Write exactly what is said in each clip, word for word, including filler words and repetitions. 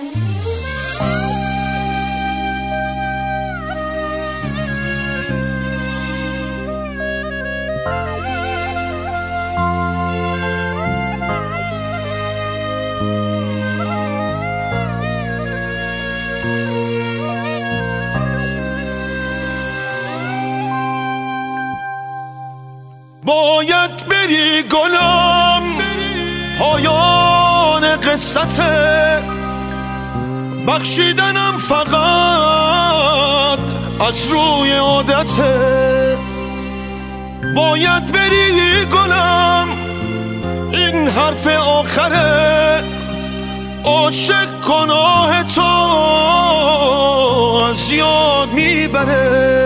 باید بری گلم، پایان قصته، بخشیدنم فقط از روی عادته. باید بری گلم، این حرف آخره، عاشق گناه تو از یاد میبره.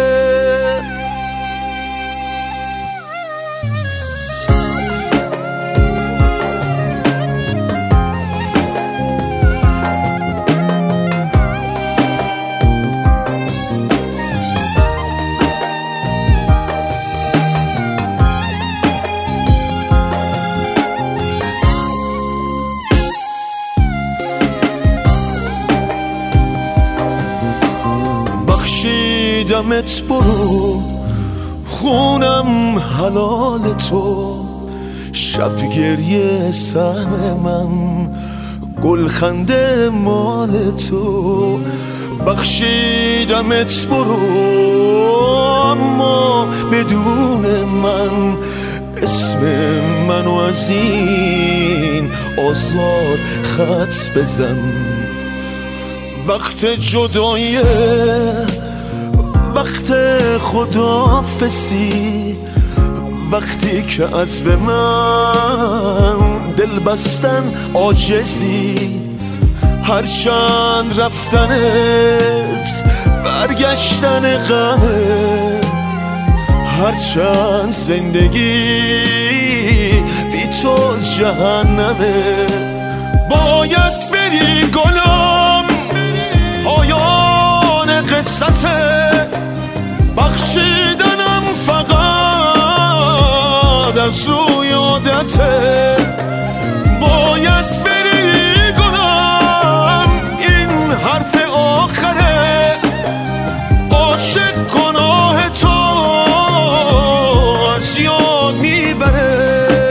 بخشیدمت برو، خونم حلال تو، شب گریه سهم من، گلخنده مال تو. بخشیدمت برو، اما بدون من، اسم منو از این آزار خط بزن. وقت جداییه، وقت خداحافظی، وقتی که از به من دل بستن عاجزی. هرچند رفتنت برگشتن غمه، هرچند زندگی بی تو جهنمه. باید بری گلم، پایان قصته، بخشیدنم فقط از روی عادته. باید بری گلم، این حرف آخره، عاشق گناه تو از یاد میبره.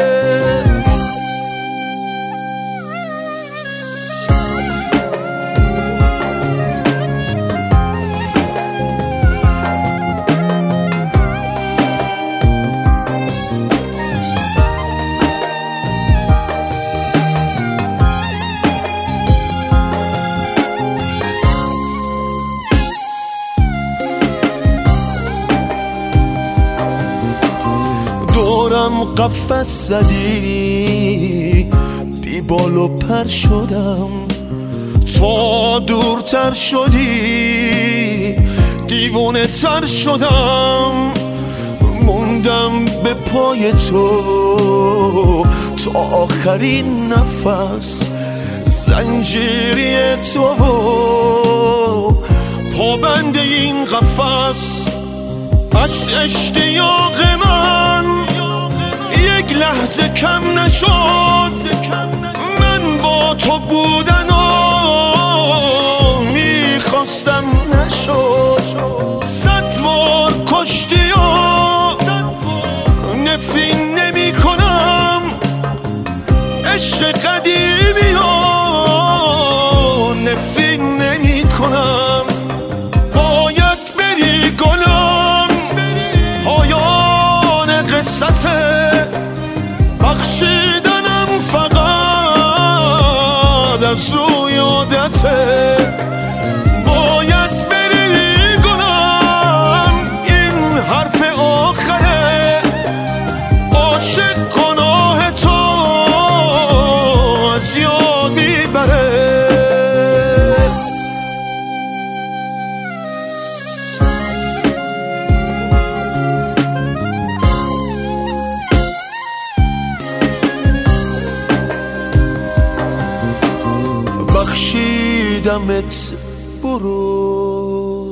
دورم قفس زدی، بی بال و پر شدم، تا دورتر شدی دیوونه تر شدم. موندم به پای تو تا آخرین نفس، زنجیری تو پابند این قفس. از اشتیاق من یک لحظه کم نشد، من با تو بودنو میخواستم نشد. صد بار کشتی و نفرین نمی کنم، عشق قدیمی و نفرین نمی کنم. باید بری گلم، پایان قصته، بخشیدنم فقط از روی عادته. باید بری گلم، این حرف آخره، عاشق گناه تو از یاد میبره. بخشیدمت برو.